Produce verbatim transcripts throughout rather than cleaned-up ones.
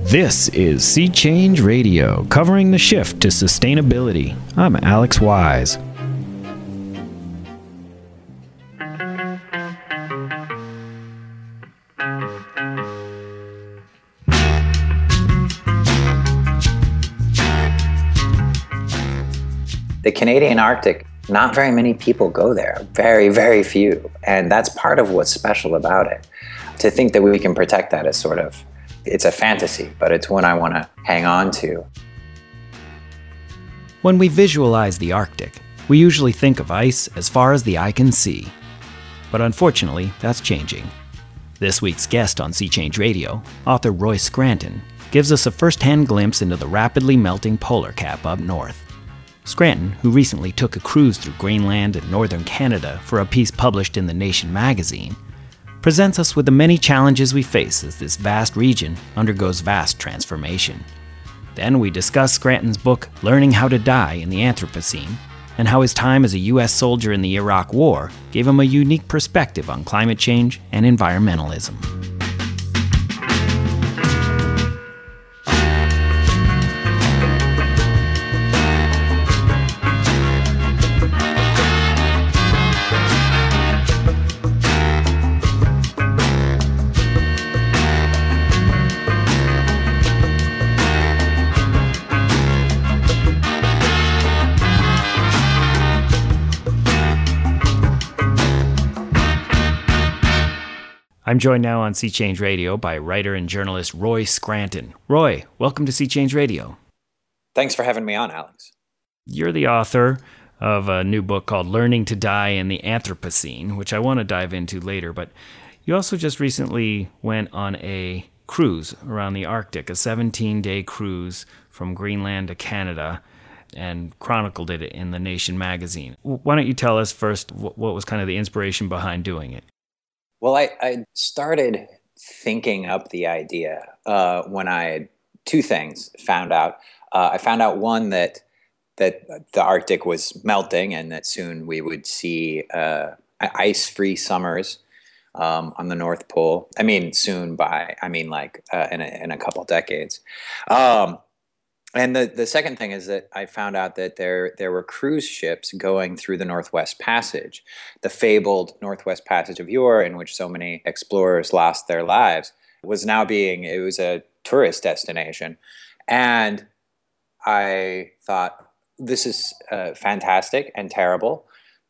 This is Sea Change Radio, covering the shift to sustainability. I'm Alex Wise. The Canadian Arctic, not very many people go there, very, very few. And that's part of what's special about it. To think that we can protect that is sort of, it's a fantasy, but it's one I want to hang on to. When we visualize the Arctic, we usually think of ice as far as the eye can see. But unfortunately, that's changing. This week's guest on Sea Change Radio, author Roy Scranton, gives us a first-hand glimpse into the rapidly melting polar cap up north. Scranton, who recently took a cruise through Greenland and northern Canada for a piece published in The Nation magazine, presents us with the many challenges we face as this vast region undergoes vast transformation. Then we discuss Scranton's book, Learning How to Die in the Anthropocene, and how his time as a U S soldier in the Iraq War gave him a unique perspective on climate change and environmentalism. I'm joined now on Sea Change Radio by writer and journalist Roy Scranton. Roy, welcome to Sea Change Radio. Thanks for having me on, Alex. You're the author of a new book called Learning to Die in the Anthropocene, which I want to dive into later, but you also just recently went on a cruise around the Arctic, a seventeen-day cruise from Greenland to Canada, and chronicled it in The Nation magazine. Why don't you tell us first what was kind of the inspiration behind doing it? Well, I, I started thinking up the idea uh, when I had two things found out. Uh, I found out, one, that that the Arctic was melting and that soon we would see uh, ice-free summers um, on the North Pole. I mean, soon by, I mean like uh, in, a, in a couple decades. Um, And the, the second thing is that I found out that there there were cruise ships going through the Northwest Passage, the fabled Northwest Passage of yore, in which so many explorers lost their lives, was now being, it was a tourist destination. And I thought, this is uh, fantastic and terrible,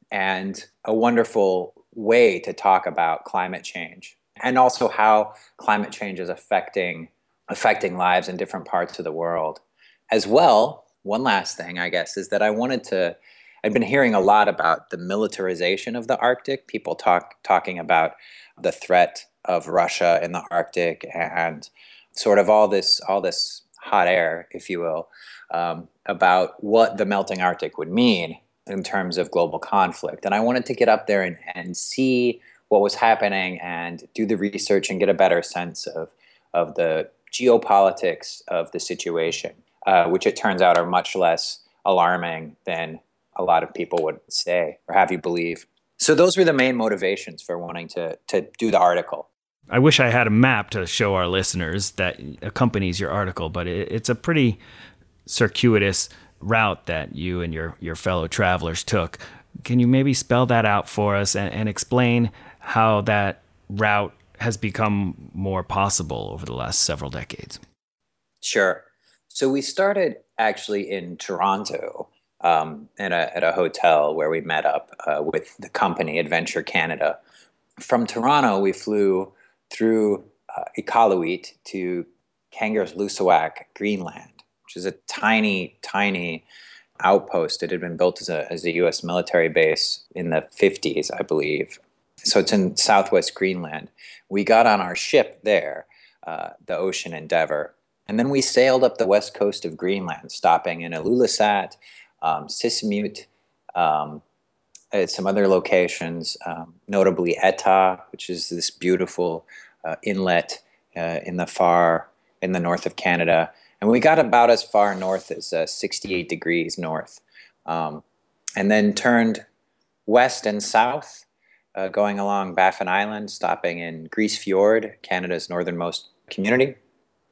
and a wonderful way to talk about climate change, and also how climate change is affecting affecting lives in different parts of the world. As well, one last thing, I guess, is that I wanted to, I've been hearing a lot about the militarization of the Arctic, people talk talking about the threat of Russia in the Arctic and sort of all this, all this hot air, if you will, um, about what the melting Arctic would mean in terms of global conflict. And I wanted to get up there and, and see what was happening and do the research and get a better sense of, of the geopolitics of the situation. Uh, which it turns out are much less alarming than a lot of people would say or have you believe. So those were the main motivations for wanting to to do the article. I wish I had a map to show our listeners that accompanies your article, but it, it's a pretty circuitous route that you and your, your fellow travelers took. Can you maybe spell that out for us and, and explain how that route has become more possible over the last several decades? Sure. So we started actually in Toronto um, at, a, at a hotel where we met up uh, with the company Adventure Canada. From Toronto, we flew through uh, Iqaluit to Kangerlussuaq, Greenland, which is a tiny, tiny outpost. It had been built as a, as a U S military base in the fifties, I believe. So it's in southwest Greenland. We got on our ship there, uh, the Ocean Endeavour. And then we sailed up the west coast of Greenland, stopping in Ilulissat, um, Sisimiut, um, at some other locations, um, notably Etah, which is this beautiful uh, inlet uh, in the far, in the north of Canada. And we got about as far north as uh, sixty-eight degrees north, um, and then turned west and south, uh, going along Baffin Island, stopping in Grise Fiord, Canada's northernmost community.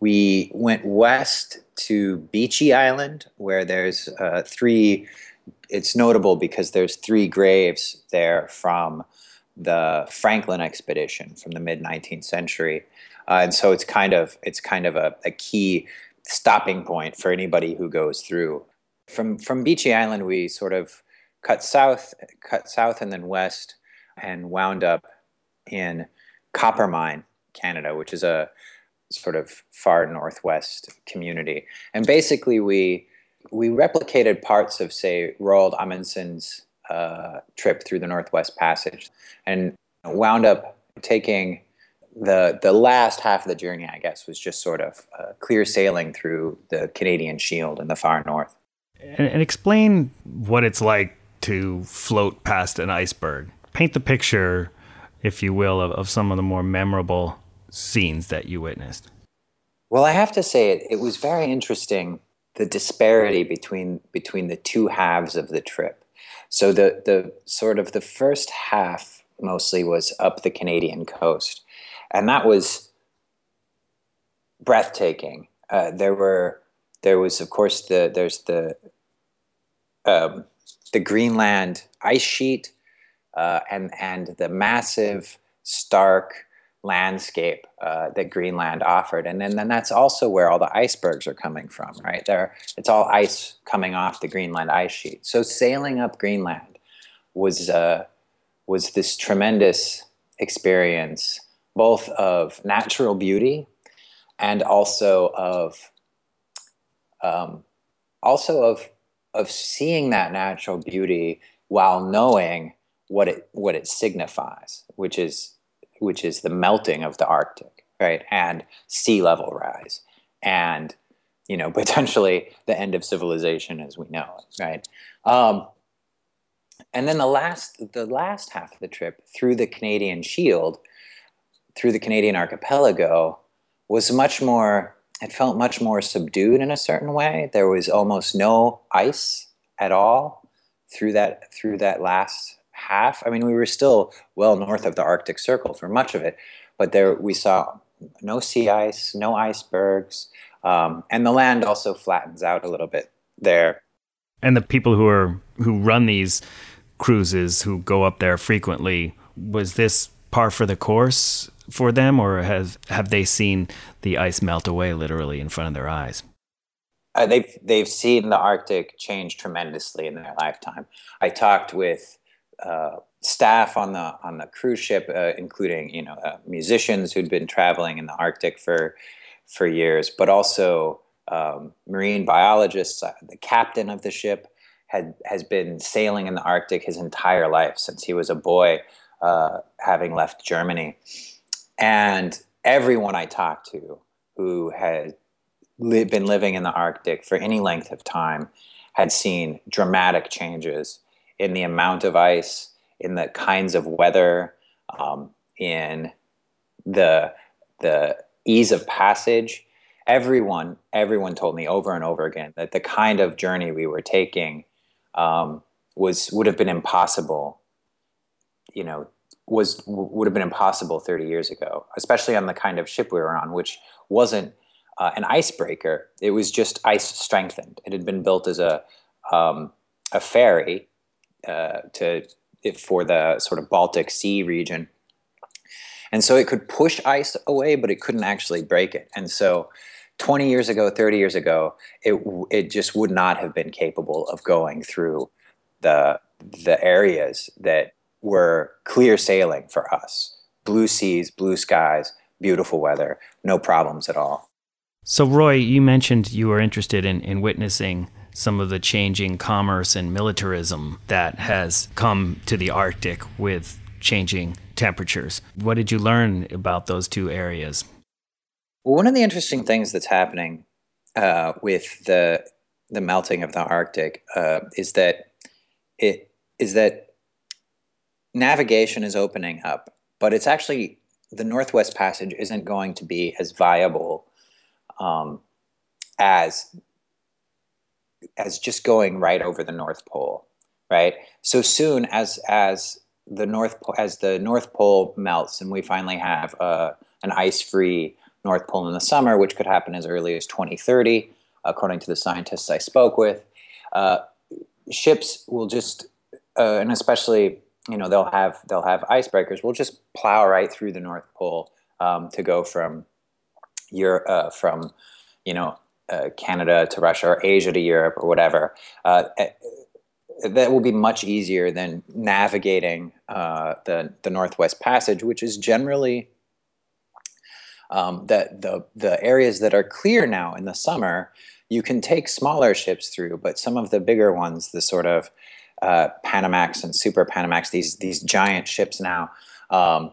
We went west to Beechey Island, where there's uh, three. It's notable because there's three graves there from the Franklin expedition from the mid nineteenth century, uh, and so it's kind of it's kind of a, a key stopping point for anybody who goes through. From from Beechey Island, we sort of cut south, cut south, and then west, and wound up in Coppermine, Canada, which is a sort of far northwest community. And basically, we we replicated parts of, say, Roald Amundson's uh, trip through the Northwest Passage, and wound up taking the the last half of the journey. I guess was just sort of uh, clear sailing through the Canadian Shield in the far north. And, and explain what it's like to float past an iceberg. Paint the picture, if you will, of, of some of the more memorable scenes that you witnessed. Well, I have to say it, it was very interesting, the disparity between between the two halves of the trip. So the the sort of the first half mostly was up the Canadian coast, and that was breathtaking. Uh, there were there was of course the there's the um, the Greenland ice sheet, uh, and and the massive stark landscape uh, that Greenland offered, and then, then that's also where all the icebergs are coming from, right? There, it's all ice coming off the Greenland ice sheet. So sailing up Greenland was uh, was this tremendous experience, both of natural beauty and also of um, also of of seeing that natural beauty while knowing what it what it signifies, which is which is the melting of the Arctic, right, and sea level rise, and you know potentially the end of civilization as we know it, right? Um, and then the last the last half of the trip through the Canadian Shield, through the Canadian archipelago, was much more. It felt much more subdued in a certain way. There was almost no ice at all through that through that last half. I mean, we were still well north of the Arctic Circle for much of it, but there we saw no sea ice, no icebergs, um, and the land also flattens out a little bit there. And the people who are who run these cruises, who go up there frequently, was this par for the course for them, or has have they seen the ice melt away literally in front of their eyes? Uh, they've they've seen the Arctic change tremendously in their lifetime. I talked with uh, staff on the on the cruise ship, uh, including you know uh, musicians who'd been traveling in the Arctic for for years, but also um, marine biologists. Uh, the captain of the ship had has been sailing in the Arctic his entire life since he was a boy, uh, having left Germany. And everyone I talked to who had li- been living in the Arctic for any length of time had seen dramatic changes in the amount of ice, in the kinds of weather, um, in the the ease of passage. Everyone, everyone told me over and over again that the kind of journey we were taking um, was would have been impossible, you know, was would have been impossible thirty years ago, especially on the kind of ship we were on, which wasn't uh, an icebreaker. It was just ice strengthened. It had been built as a um, a ferry uh, to for the sort of Baltic Sea region, and so it could push ice away, but it couldn't actually break it. And so, twenty years ago, thirty years ago, it it just would not have been capable of going through the the areas that were clear sailing for us. Blue seas, blue skies, beautiful weather, no problems at all. So Roy, you mentioned you were interested in, in witnessing some of the changing commerce and militarism that has come to the Arctic with changing temperatures. What did you learn about those two areas? Well, one of the interesting things that's happening uh, with the the melting of the Arctic uh, is that it is that navigation is opening up, but it's actually the Northwest Passage isn't going to be as viable um, as as just going right over the North Pole, right? So soon as as the North as the North Pole melts and we finally have uh, an ice-free North Pole in the summer, which could happen as early as twenty thirty, according to the scientists I spoke with. Uh, ships will just, uh, and especially, you know, they'll have they'll have icebreakers. Will just plow right through the North Pole um, to go from Europe, uh, from you know, uh, Canada to Russia, or Asia to Europe, or whatever. Uh, that will be much easier than navigating uh, the the Northwest Passage, which is generally um, that the the areas that are clear now in the summer. You can take smaller ships through, but some of the bigger ones, the sort of uh, Panamax and Super Panamax, these these giant ships now, um,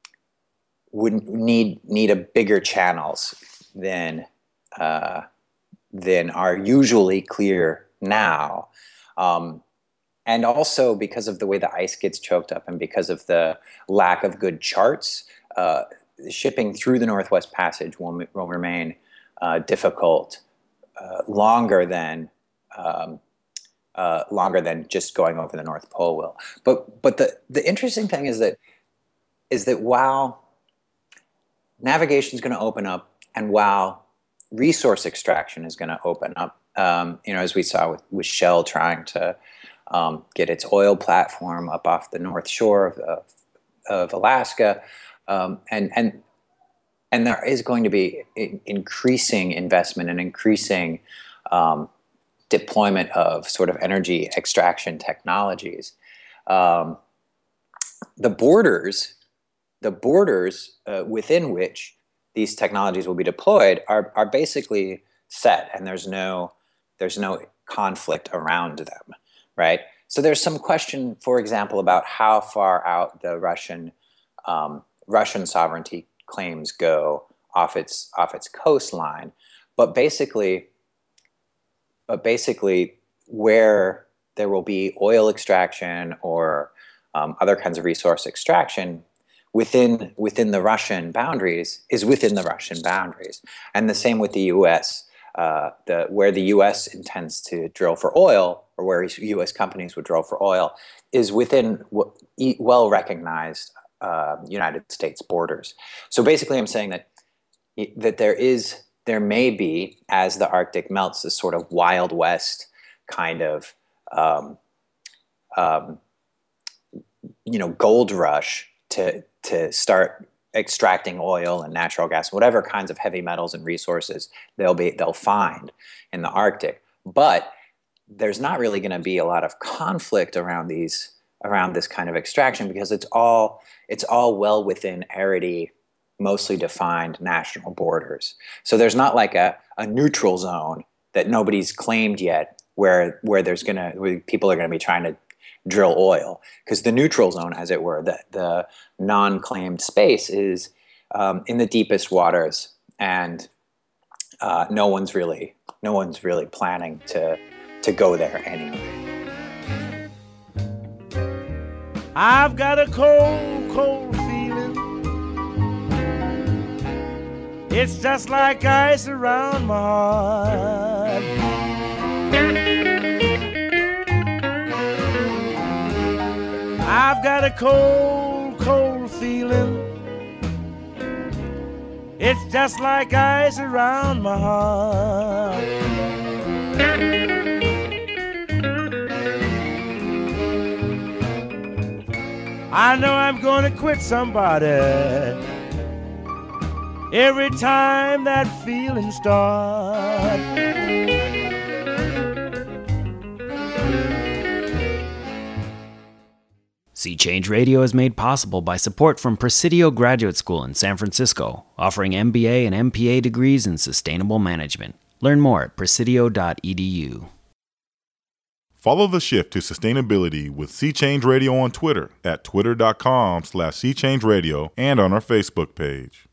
would need need a bigger channels than uh, than are usually clear now, um, and also because of the way the ice gets choked up and because of the lack of good charts, uh, shipping through the Northwest Passage will will remain uh, difficult. Uh, longer than um, uh, longer than just going over the North Pole will. But but the the interesting thing is that is that while navigation is going to open up, and while resource extraction is going to open up, um, you know, as we saw with, with Shell trying to um, get its oil platform up off the North Shore of, of, of Alaska, um, and and. And there is going to be increasing investment and increasing um, deployment of sort of energy extraction technologies. Um, the borders, the borders uh, within which these technologies will be deployed are are basically set, and there's no there's no conflict around them, right? So there's some question, for example, about how far out the Russian um, Russian sovereignty claims go off its off its coastline, but basically, but basically, where there will be oil extraction or um, other kinds of resource extraction within within the Russian boundaries is within the Russian boundaries, and the same with the U S. Uh, the where the U S intends to drill for oil, or where U S companies would drill for oil, is within well recognized Uh, United States borders. So basically, I'm saying that that there is, there may be, as the Arctic melts, this sort of Wild West kind of, um, um, you know, gold rush to to start extracting oil and natural gas, whatever kinds of heavy metals and resources they'll be they'll find in the Arctic. But there's not really going to be a lot of conflict around these. around this kind of extraction, because it's all it's all well within arity, mostly defined national borders. So there's not like a, a neutral zone that nobody's claimed yet, where where there's gonna where people are gonna be trying to drill oil, because the neutral zone, as it were, the the non-claimed space is um, in the deepest waters, and uh, no one's really no one's really planning to to go there anyway. I've got a cold, cold feeling. It's just like ice around my heart. I've got a cold, cold feeling. It's just like ice around my heart. I know I'm gonna quit somebody every time that feeling starts. Sea Change Radio is made possible by support from Presidio Graduate School in San Francisco, offering M B A and M P A degrees in sustainable management. Learn more at presidio dot e d u. Follow the shift to sustainability with Sea Change Radio on Twitter at twitter.com slash Sea Change Radio and on our Facebook page.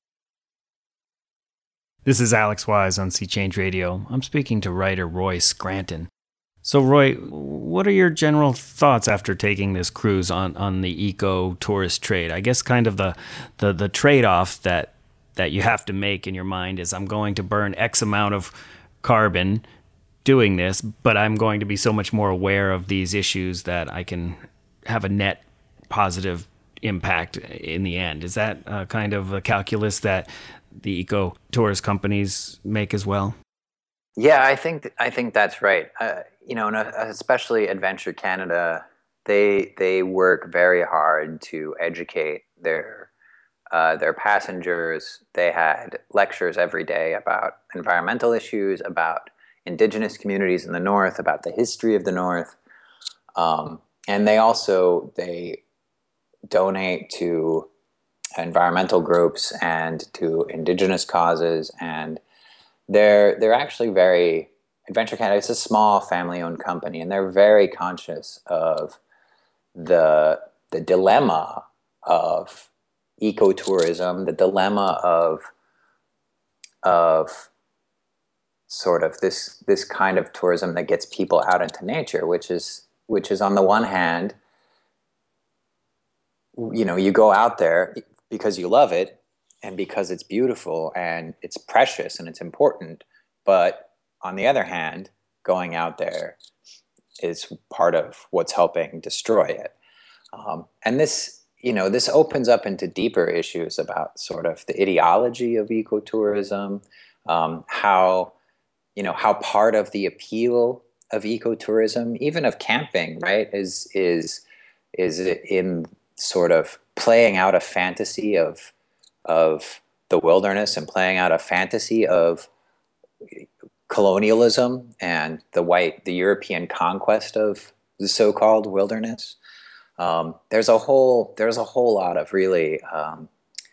This is Alex Wise on Sea Change Radio. I'm speaking to writer Roy Scranton. So, Roy, what are your general thoughts after taking this cruise on, on the eco-tourist trade? I guess kind of the, the, the trade-off that, that you have to make in your mind is I'm going to burn X amount of carbon doing this, but I'm going to be so much more aware of these issues that I can have a net positive impact in the end. Is that uh, kind of a calculus that the eco tourist companies make as well? Yeah, I think th- I think that's right. Uh, you know, and uh, especially Adventure Canada, they they work very hard to educate their uh, their passengers. They had lectures every day about environmental issues, about Indigenous communities in the North, about the history of the North, um, and they also they donate to environmental groups and to Indigenous causes, and they're they're actually very Adventure Canada. It's a small family-owned company, and they're very conscious of the the dilemma of ecotourism, the dilemma of of sort of this this kind of tourism that gets people out into nature, which is which is on the one hand, you know, you go out there because you love it and because it's beautiful and it's precious and it's important. But on the other hand, going out there is part of what's helping destroy it. Um, and this, you know, this opens up into deeper issues about sort of the ideology of ecotourism, um, how, you know, how part of the appeal of ecotourism, even of camping, right, is is is in sort of playing out a fantasy of of the wilderness and playing out a fantasy of colonialism and the white, the European conquest of the so-called wilderness. Um, there's a whole there's a whole lot of really um,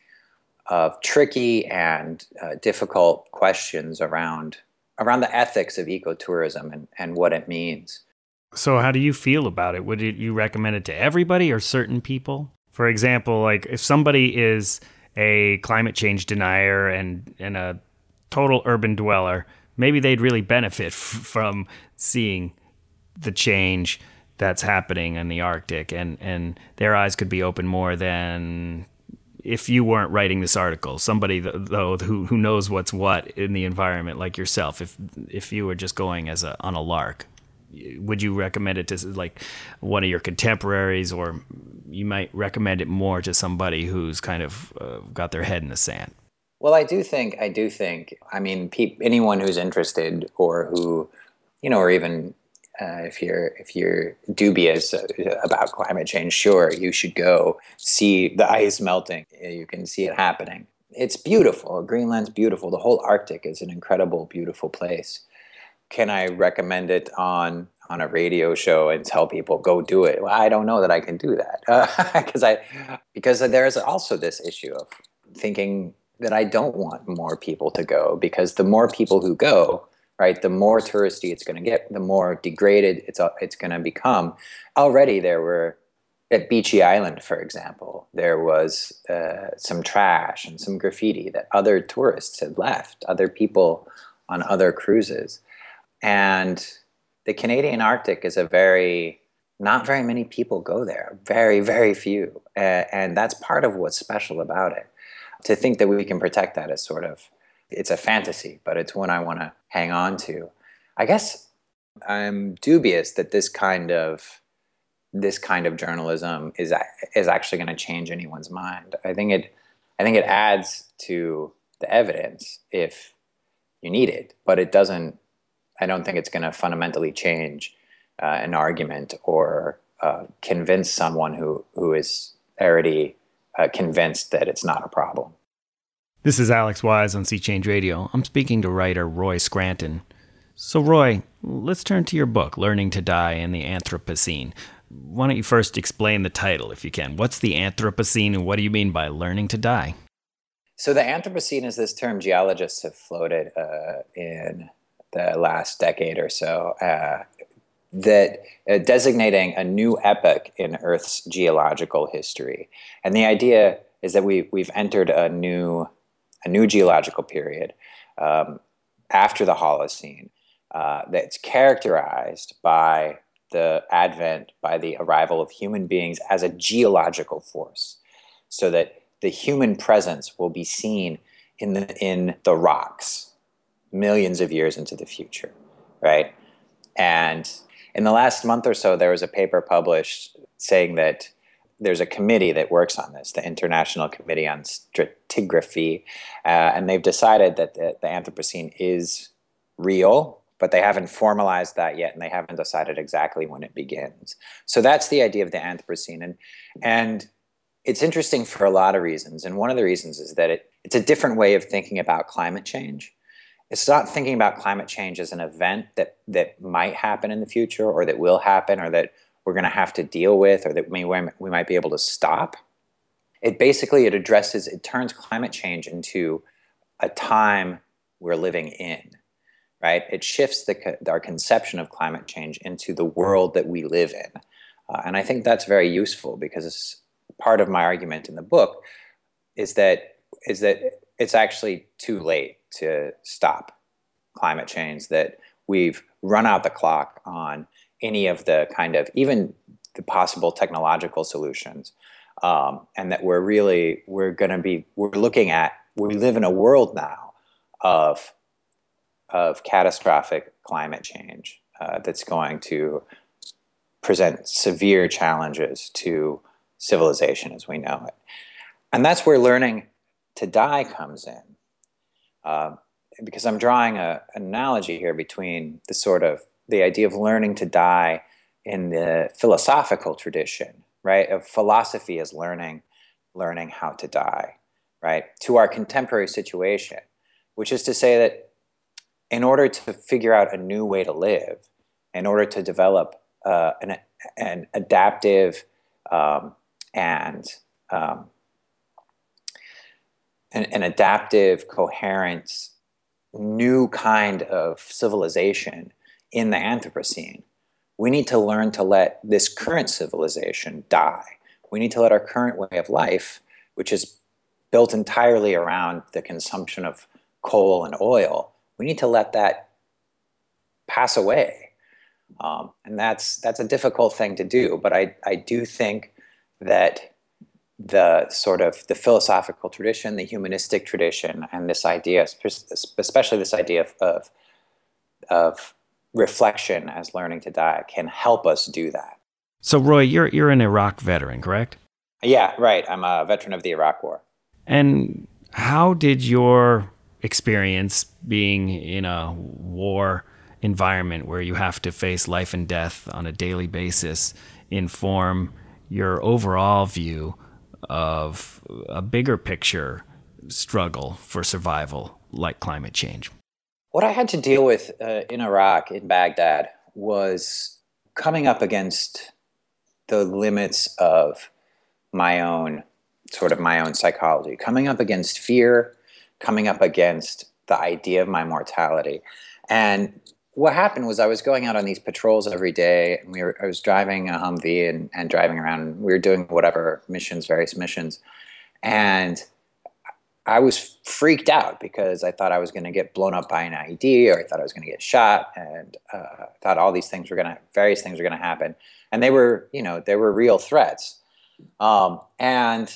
of tricky and uh, difficult questions around around the ethics of ecotourism and, and what it means. So how do you feel about it? Would you recommend it to everybody or certain people? For example, like if somebody is a climate change denier and, and a total urban dweller, maybe they'd really benefit f- from seeing the change that's happening in the Arctic, and, and their eyes could be open more than if you weren't writing this article. Somebody, though, who who knows what's what in the environment, like yourself, if if you were just going as a on a lark, would you recommend it to like one of your contemporaries, or you might recommend it more to somebody who's kind of uh, got their head in the sand? Well, I do think, I do think, I mean, pe- anyone who's interested or who, you know, or even uh, if you're if you're dubious about climate change, sure, you should go see the ice melting. You can see it happening. It's beautiful. Greenland's beautiful. The whole Arctic is an incredible, beautiful place. Can I recommend it on on a radio show and tell people go do it? Well, I don't know that I can do that because uh, I because there's also this issue of thinking that I don't want more people to go, because the more people who go, right, the more touristy it's going to get, the more degraded it's it's going to become. Already there were, at Beachy Island, for example, there was uh, some trash and some graffiti that other tourists had left, other people on other cruises. And the Canadian Arctic is a very, not very many people go there, very, very few. Uh, and that's part of what's special about it. To think that we can protect that is sort of, it's a fantasy, but it's one I want to hang on to. I guess I'm dubious that this kind of this kind of journalism is is actually going to change anyone's mind. I think it I think it adds to the evidence if you need it, but it doesn't. I don't think it's going to fundamentally change uh, an argument or uh, convince someone who who is already uh, convinced that it's not a problem. This is Alex Wise on Sea Change Radio. I'm speaking to writer Roy Scranton. So Roy, let's turn to your book, Learning to Die in the Anthropocene. Why don't you first explain the title, if you can? What's the Anthropocene, and what do you mean by learning to die? So the Anthropocene is this term geologists have floated uh, in the last decade or so, uh, that uh, designating a new epoch in Earth's geological history. And the idea is that we we've entered a new a new geological period um, after the Holocene uh, that's characterized by the advent, by the arrival of human beings as a geological force, so that the human presence will be seen in the in the rocks millions of years into the future, right? And in the last month or so, there was a paper published saying that there's a committee that works on this, the International Committee on Stratigraphy, uh, and they've decided that the, the Anthropocene is real, but they haven't formalized that yet, and they haven't decided exactly when it begins. So that's the idea of the Anthropocene, and and it's interesting for a lot of reasons. And one of the reasons is that it, it's a different way of thinking about climate change. It's not thinking about climate change as an event that that might happen in the future, or that will happen, or that we're going to have to deal with, or that we, we might be able to stop. It basically, it addresses, it turns climate change into a time we're living in, right? It shifts the, our conception of climate change into the world that we live in. Uh, and I think that's very useful, because it's part of my argument in the book is that is that it's actually too late to stop climate change, that we've run out the clock on any of the kind of, even the possible technological solutions, um, and that we're really, we're going to be, we're looking at, we live in a world now of, of catastrophic climate change uh, that's going to present severe challenges to civilization as we know it. And that's where learning to die comes in. Uh, because I'm drawing a, an analogy here between the sort of the idea of learning to die in the philosophical tradition, right? Of philosophy as learning, learning how to die, right? To our contemporary situation, which is to say that in order to figure out a new way to live, in order to develop uh, an, an adaptive um, and um, an, an adaptive, coherent, new kind of civilization in the Anthropocene, we need to learn to let this current civilization die. We need to let our current way of life, which is built entirely around the consumption of coal and oil, we need to let that pass away. Um, and that's that's a difficult thing to do, but I, I do think that the sort of the philosophical tradition, the humanistic tradition, and this idea, especially this idea of, of, of reflection as learning to die, can help us do that. So, Roy, you're you're an Iraq veteran, correct? Yeah, right. I'm a veteran of the Iraq War. And how did your experience being in a war environment where you have to face life and death on a daily basis inform your overall view of a bigger picture struggle for survival like climate change? What I had to deal with uh, in Iraq, in Baghdad, was coming up against the limits of my own, sort of my own psychology, coming up against fear, coming up against the idea of my mortality. And what happened was I was going out on these patrols every day, and we were, I was driving a Humvee and, and driving around, and we were doing whatever missions, various missions. And I was freaked out because I thought I was going to get blown up by an I E D, or I thought I was going to get shot, and uh, thought all these things were going to, various things were going to happen. And they were, you know, they were real threats. Um, and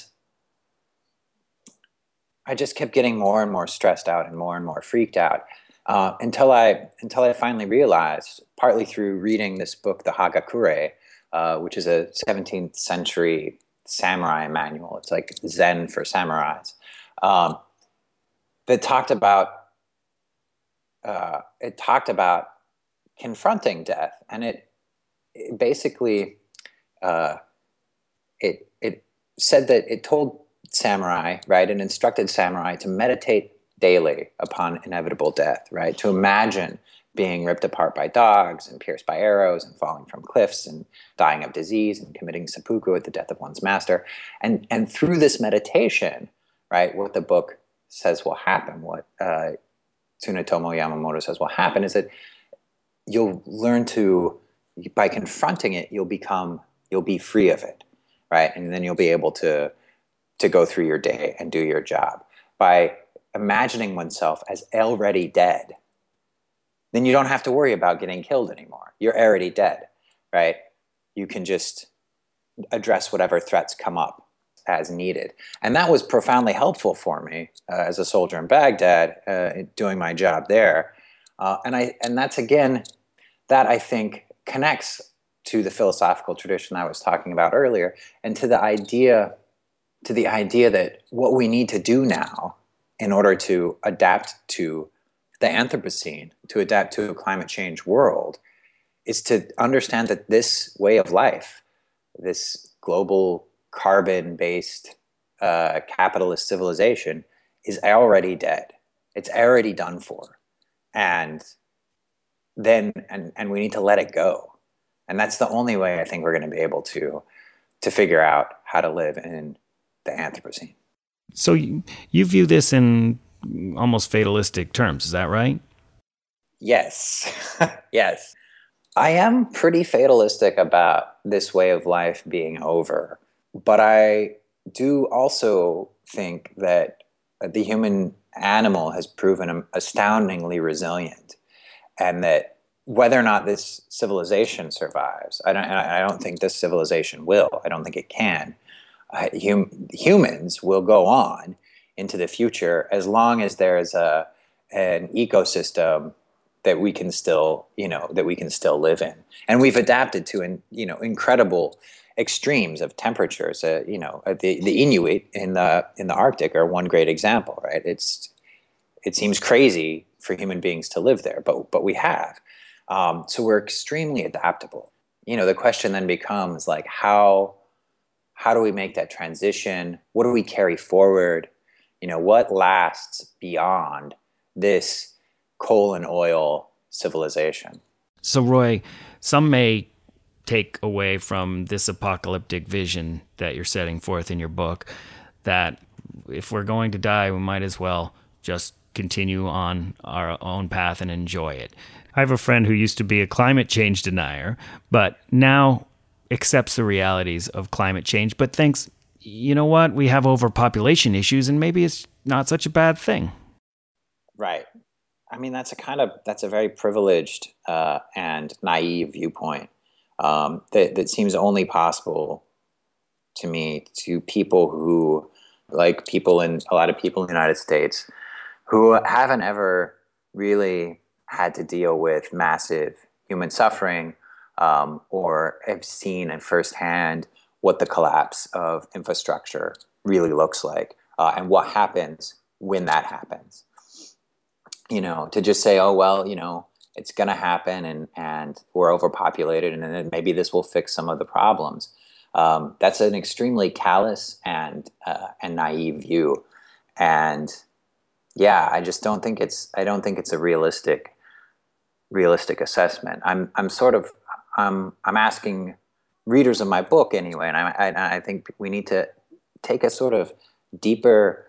I just kept getting more and more stressed out and more and more freaked out uh, until I until I finally realized, partly through reading this book, the Hagakure, uh, which is a seventeenth century samurai manual. It's like Zen for samurais. Um, that talked about uh, it talked about confronting death, and it, it basically uh, it it said that it told samurai, right, and instructed samurai to meditate daily upon inevitable death, right, to imagine being ripped apart by dogs and pierced by arrows and falling from cliffs and dying of disease and committing seppuku at the death of one's master, and and through this meditation, right, what the book says will happen, what uh, Tsunetomo Yamamoto says will happen, is that you'll learn to, by confronting it, you'll become, you'll be free of it, right, and then you'll be able to to go through your day and do your job. By imagining oneself as already dead, then you don't have to worry about getting killed anymore. You're already dead, right? You can just address whatever threats come up as needed. And that was profoundly helpful for me uh, as a soldier in Baghdad, uh, doing my job there. Uh, and I and that's, again, that I think connects to the philosophical tradition I was talking about earlier, and to the idea, to the idea that what we need to do now in order to adapt to the Anthropocene, to adapt to a climate change world, is to understand that this way of life, this global carbon-based uh, capitalist civilization, is already dead. It's already done for, and then and and we need to let it go. And that's the only way I think we're going to be able to to figure out how to live in the Anthropocene. So you, you view this in almost fatalistic terms, is that right? Yes. Yes. I am pretty fatalistic about this way of life being over. But I do also think that the human animal has proven astoundingly resilient, and that whether or not this civilization survives, I don't, I don't think this civilization will. I don't think it can. Uh, hum, humans will go on into the future as long as there's a an ecosystem that we can still, you know, that we can still live in. And we've adapted to, in, you know, incredible extremes of temperatures. Uh, you know, the the Inuit in the in the Arctic are one great example, right? It's it seems crazy for human beings to live there, but but we have. Um, so we're extremely adaptable. You know, the question then becomes like, how how do we make that transition? What do we carry forward? You know, what lasts beyond this coal and oil civilization? So, Roy, some may take away from this apocalyptic vision that you're setting forth in your book that if we're going to die, we might as well just continue on our own path and enjoy it. I have a friend who used to be a climate change denier, but now accepts the realities of climate change, but thinks, you know what, we have overpopulation issues and maybe it's not such a bad thing. Right. I mean, that's a kind of, that's a very privileged uh, and naive viewpoint um, that, that seems only possible to me to people who, like people in, a lot of people in the United States, who haven't ever really had to deal with massive human suffering um, or have seen at firsthand what the collapse of infrastructure really looks like uh, and what happens when that happens. You know, to just say, oh, well, you know, it's going to happen and, and we're overpopulated and then maybe this will fix some of the problems. Um, that's an extremely callous and uh, and naive view. And yeah, I just don't think it's, I don't think it's a realistic realistic assessment. I'm I'm sort of I'm I'm asking readers of my book anyway, and I I, I think we need to take a sort of deeper,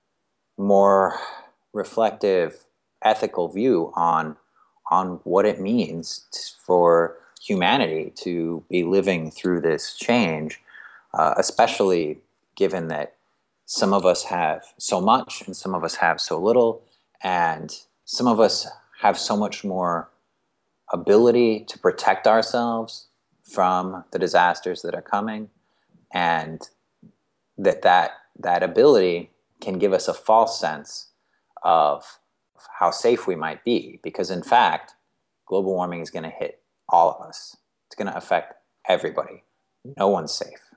more reflective, ethical view on on what it means for humanity to be living through this change, uh, especially given that some of us have so much and some of us have so little, and some of us have so much more ability to protect ourselves from the disasters that are coming, and that that, that ability can give us a false sense of how safe we might be, because in fact, global warming is going to hit all of us. It's going to affect everybody. No one's safe.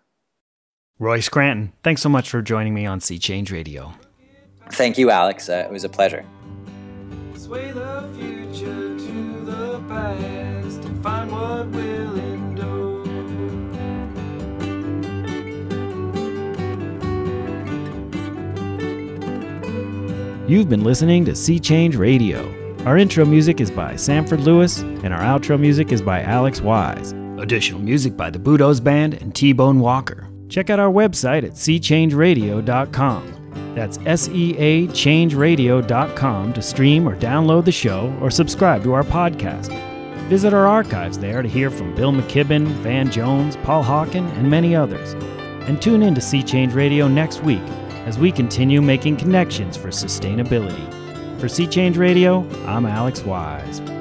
Roy Scranton, thanks so much for joining me on Sea Change Radio. Thank you, Alex. Uh, it was a pleasure. Sway the future to the past and find what will endure. You've been listening to Sea Change Radio. Our intro music is by Sanford Lewis, and our outro music is by Alex Wise. Additional music by the Budos Band and T-Bone Walker. Check out our website at sea change radio dot com. That's S E A change radio dot com to stream or download the show or subscribe to our podcast. Visit our archives there to hear from Bill McKibben, Van Jones, Paul Hawken, and many others. And tune in to Sea Change Radio next week as we continue making connections for sustainability. For Sea Change Radio, I'm Alex Wise.